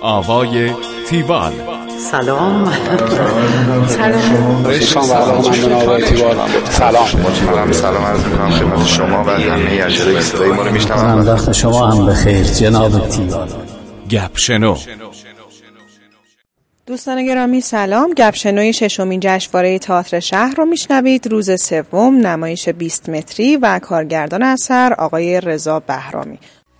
آوای تیوال. سلام. سلام عرض می‌کنم خدمت شما و همه اجرای صدای ما رو میشنوم. وقت شما هم بخیر جناب تیوال. گپ شنو. دوستان گرامی سلام. گپ شنوی ششمین جشنواره تئاتر شهر رو میشنوید. روز سوم نمایش 20 متری و کارگردان اثر آقای رضا بهرامی.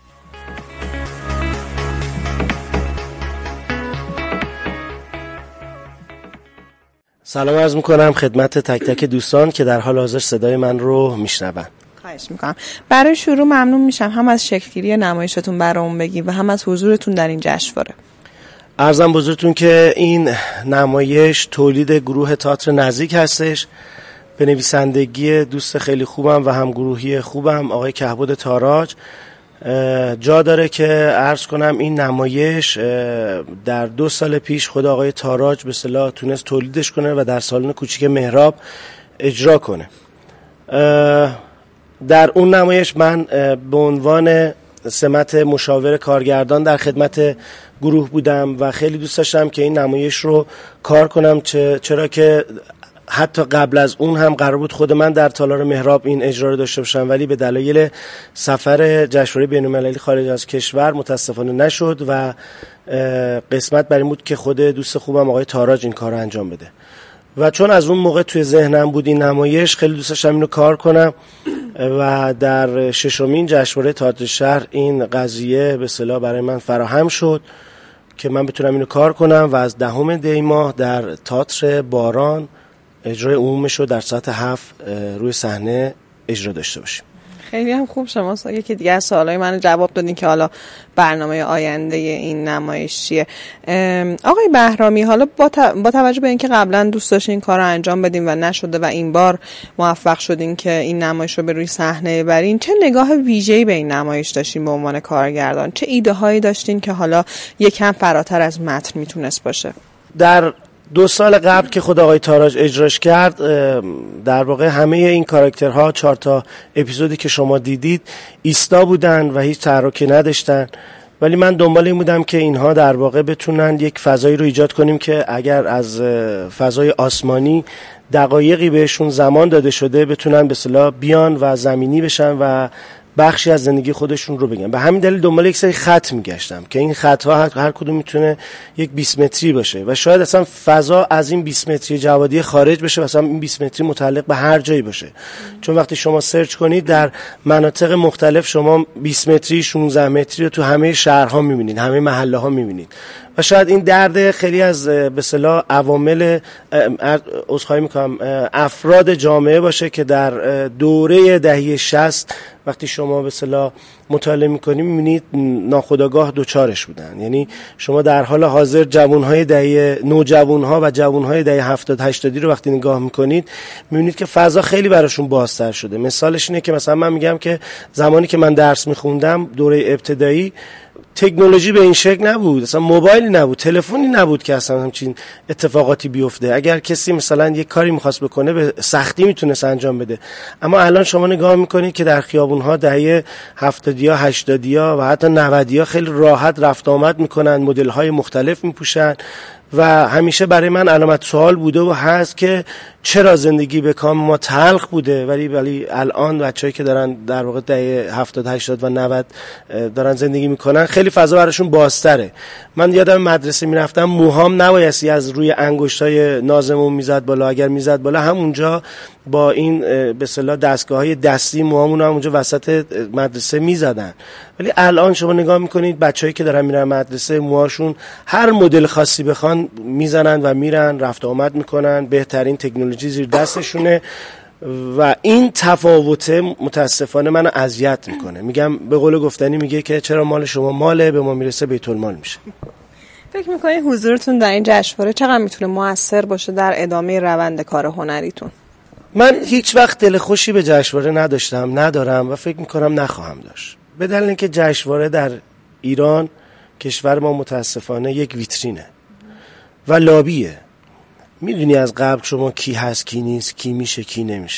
سلام عرض میکنم خدمت تک تک دوستان که در حال حاضر صدای من رو میشنون. خواهش میکنم. برای شروع ممنون میشم هم از شکلگیری نمایشتون برامون بگی و هم از حضورتون در این جشنواره. عرضم بزرگتون که این نمایش تولید گروه تئاتر نزدیک هستش به نویسندگی دوست خیلی خوبم و هم گروهی خوبم آقای کهبد تاراج. جا داره که عرض کنم این نمایش در 2 سال پیش خود آقای تاراج به اصطلاح تونست تولیدش کنه و در سالن کوچیک مهراب اجرا کنه. در اون نمایش من به عنوان سمت مشاور کارگردان در خدمت گروه بودم و خیلی دوست داشتم که این نمایش رو کار کنم، چرا که حتی قبل از اون هم قرار بود خود من در تالار مهراب این اجرا رو داشته باشم، ولی به دلایل سفر جشنواره بین‌المللی خارج از کشور متاسفانه نشد و قسمت بر این بود که خود دوست خوبم آقای تاراج این کار رو انجام بده و چون از اون موقع توی ذهنم بود این نمایش، خیلی دوست داشتم اینو کار کنم و در 6مین جشنواره تئاتر شهر این قضیه به اصطلاح برای من فراهم شد که من بتونم اینو کار کنم و از 10 دی ماه در تئاتر باران اجرای عمومش رو در ساعت 7 روی صحنه اجرا داشته باشیم. خیلی هم خوب. شما یکی دیگه از سوالای من جواب دادین که حالا برنامه آینده این نمایش چیه. آقای بهرامی، حالا با توجه به اینکه قبلا دوست داشتین این کار رو انجام بدین و نشده و این بار موفق شدین که این نمایش رو به روی صحنه ببرین، چه نگاه ویژه‌ای به این نمایش داشتین به عنوان کارگردان؟ چه ایده هایی داشتین که حالا یکم فراتر از متن میتونست باشه؟ در 2 سال قبل که خود آقای تاراج اجراش کرد، در واقع همه این کاراکترها 4 تا اپیزودی که شما دیدید ایستا بودن و هیچ تحرکی نداشتن، ولی من دنبال این بودم که اینها در واقع بتونن یک فضایی رو ایجاد کنیم که اگر از فضای آسمانی دقایقی بهشون زمان داده شده بتونن به اصطلاح بیان و زمینی بشن و بخشی از زندگی خودشون رو بگن. به همین دلیل دنبال یک سری خط میگشتم که این خط‌ها هر کدوم میتونه یک 20 متری باشه و شاید اصلا فضا از این 20 متری جوادی خارج بشه، مثلا این 20 متری متعلق به هر جایی باشه، چون وقتی شما سرچ کنید در مناطق مختلف شما 20 متری 16 متری رو تو همه شهرها میبینید، همه محله ها میبینید و شاید این درد خیلی از به اصطلاح عوامل عذرخواهی میکنم افراد جامعه باشه که در دوره دهه 60 وقتی شما به اصطلاح مطالعه میکنید میبینید ناخودآگاه دوچارش بودن. یعنی شما در حال حاضر جوانهای دهه نوجوانها و جوانهای دهه 70 80 رو وقتی نگاه میکنید میبینید که فضا خیلی براشون بازتر شده. مثالش اینه که مثلا من میگم که زمانی که من درس میخوندم دوره ابتدایی تکنولوژی به این شکل نبود، اصلا موبایلی نبود، تلفنی نبود که اصلا همچین اتفاقاتی بیفته. اگر کسی مثلا یک کاری میخواست بکنه به سختی میتونست انجام بده، اما الان شما نگاه میکنید که در خیابونها دهه 70 80 و حتی 90 خیلی راحت رفت آمد میکنن، مدل های مختلف میپوشن و همیشه برای من علامت سوال بوده و هست که چرا زندگی به کام ما تلخ بوده ولی الان بچه‌ای که دارن در واقع دهه 70 80 و 90 دارن زندگی میکنن خیلی فضا براشون بازتره. من یادم مدرسه میرفتم موهام نبایستی از روی انگشتای نازمون میزد بالا، اگر میزد بالا همونجا با این به اصطلاح دستگاه‌های دستی موهامون هم اونجا وسط مدرسه میزدن. ولی الان شما نگاه میکنید بچه‌ای که دارن میرن مدرسه موهاشون هر مدل خاصی بخوان میزنن و میرن، رفت آمد میکنن، بهترین تکنولوژی زیر دستشونه و این تفاوت متاسفانه منو اذیت میکنه. میگم به قول گفتنی میگه که چرا مال شما ماله به ما میرسه بیت المال میشه. فکر میکنید حضورتون در این جشنواره چقدر میتونه موثر باشه در ادامه روند کار هنریتون؟ من هیچ وقت دل خوشی به جشنواره ندارم و فکر میکنم نخواهم داشت، به دلیل اینکه جشنواره در ایران کشور ما متاسفانه یک ویترینه و لابیه. میدونی از قبل شما کی هست کی نیست، کی میشه کی نمیشه.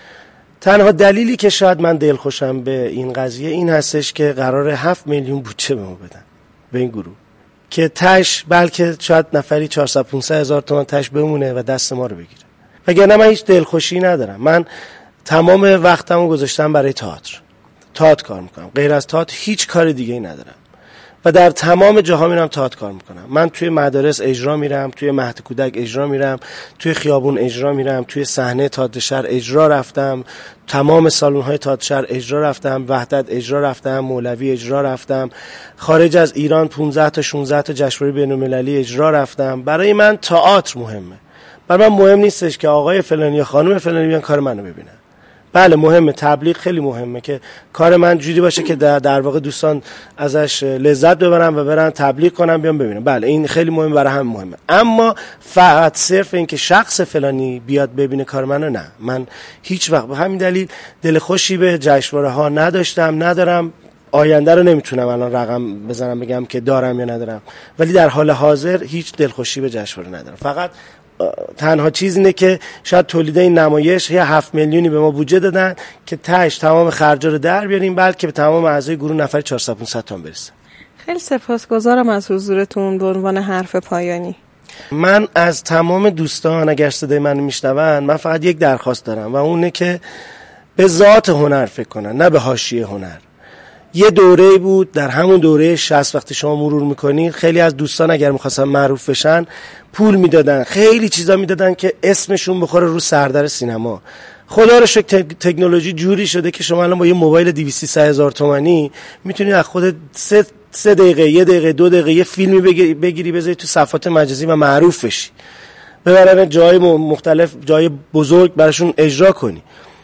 تنها دلیلی که شاید من دلخوشم به این قضیه این هستش که قراره 7 میلیون بودجه به ما بدن، به این گروه. که تش بلکه شاید نفری 400-500 هزار تومان تش بمونه و دست ما رو بگیره. وگرنه من هیچ دلخوشی ندارم. من تمام وقتمو گذاشتم برای تئاتر کار میکنم. غیر از تئاتر هیچ کار دیگه ای ندارم و در تمام جاها میرم تئاتر کار میکنم. من توی مدارس اجرا میرم، توی مهد کودک اجرا میرم، توی خیابون اجرا میرم، توی صحنه تئاتر شهر اجرا رفتم، تمام سالن‌های تئاتر شهر اجرا رفتم، وحدت اجرا رفتم، مولوی اجرا رفتم، خارج از ایران 15 تا 16 تا جشنواره بین‌المللی اجرا رفتم. برای من تئاتر مهمه. برای من مهم نیستش که آقای فلانی یا خانم فلانی بیان کار منو ببینن. بله مهمه، تبلیغ خیلی مهمه که کار من جوری باشه که در واقع دوستان ازش لذت ببرن و برن تبلیغ کنن بیان ببینن. بله این خیلی مهمه، برای هم مهمه. اما فقط صرف این که شخص فلانی بیاد ببینه کار منو، نه. من هیچ وقت به همین دلیل دل خوشی به جشنواره ها ندارم. آینده رو نمیتونم الان رقم بزنم بگم که دارم یا ندارم، ولی در حال حاضر هیچ دلخوشی به جشنواره ندارم. فقط تنها چیز اینه که شاید تولید این نمایش 7 میلیونی به ما بودجه دادن که تاش تمام خرجا رو در بیاریم، بلکه به تمام اعضای گروه نفر 400-500 تومان برسه. خیلی سپاسگزارم از حضورتون. به عنوان حرف پایانی من از تمام دوستان اگر صدای منو میشنون، من فقط یک درخواست دارم و اونه که به ذات هنر فکر کنن، نه به حاشیه هنر. یه دوره بود، در همون دوره 60 وقتی شما مرور میکنید، خیلی از دوستان اگر میخواستن معروف بشن پول میدادن، خیلی چیزا میدادن که اسمشون بخوره رو سردر سینما. خدا رو شکر تکنولوژی جوری شده که شما الان با یه موبایل 200-300 هزار تومانی میتونید از خود 3 دقیقه 1 دقیقه 2 دقیقه یه فیلمی بگیری بذاری تو صفحات مجازی و معروف بشی، ببرن جای مختلف، جای بزرگ براشون اجرا کنی.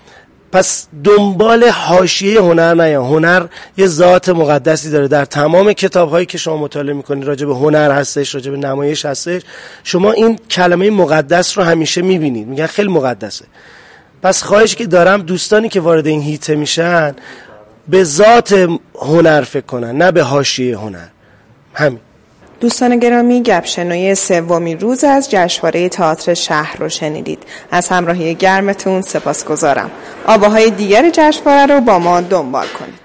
پس دنبال حاشیه هنر نیا. هنر یه ذات مقدسی داره. در تمام کتاب‌هایی که شما مطالعه می‌کنید راجع به هنر هستش، راجع به نمایش هستش، شما این کلمه مقدس رو همیشه می‌بینید، میگن خیلی مقدسه. پس خواهش که دارم دوستانی که وارد این هیته میشن به ذات هنر فکر کنن، نه به حاشیه هنر. همین. دوستان گرامی، گپ شنوی سومین روز از جشنواره تئاتر شهر رو شنیدید. از همراهی گرمتون سپاسگزارم. آواهای دیگر جشنواره رو با ما دنبال کنید.